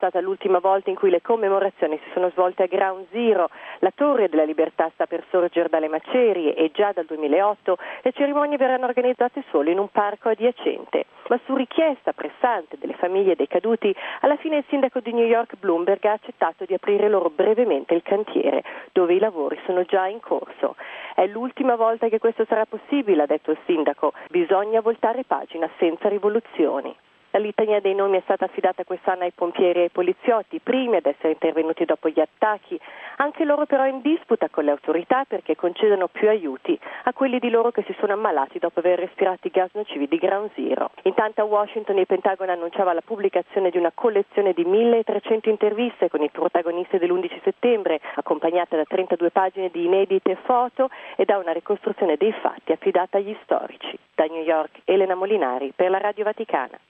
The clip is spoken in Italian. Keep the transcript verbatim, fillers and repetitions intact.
stata l'ultima volta in cui le commemorazioni si sono svolte a Ground Zero. La Torre della Libertà sta per sorgere dalle macerie e già dal duemilaotto le cerimonie verranno organizzate solo in un parco adiacente. Ma su richiesta pressante delle famiglie dei caduti, alla fine il sindaco di New York Bloomberg ha accettato di aprire loro brevemente il cantiere, dove i lavori sono già in corso. È l'ultima volta che questo sarà possibile, ha detto il sindaco. Bisogna voltare pagina senza rivoluzioni. La litania dei nomi è stata affidata quest'anno ai pompieri e ai poliziotti, primi ad essere intervenuti dopo gli attacchi. Anche loro però in disputa con le autorità perché concedono più aiuti a quelli di loro che si sono ammalati dopo aver respirato i gas nocivi di Ground Zero. Intanto a Washington il Pentagono annunciava la pubblicazione di una collezione di milletrecento interviste con i protagonisti dell'undici settembre, accompagnata da trentadue pagine di inedite foto e da una ricostruzione dei fatti affidata agli storici. Da New York, Elena Molinari per la Radio Vaticana.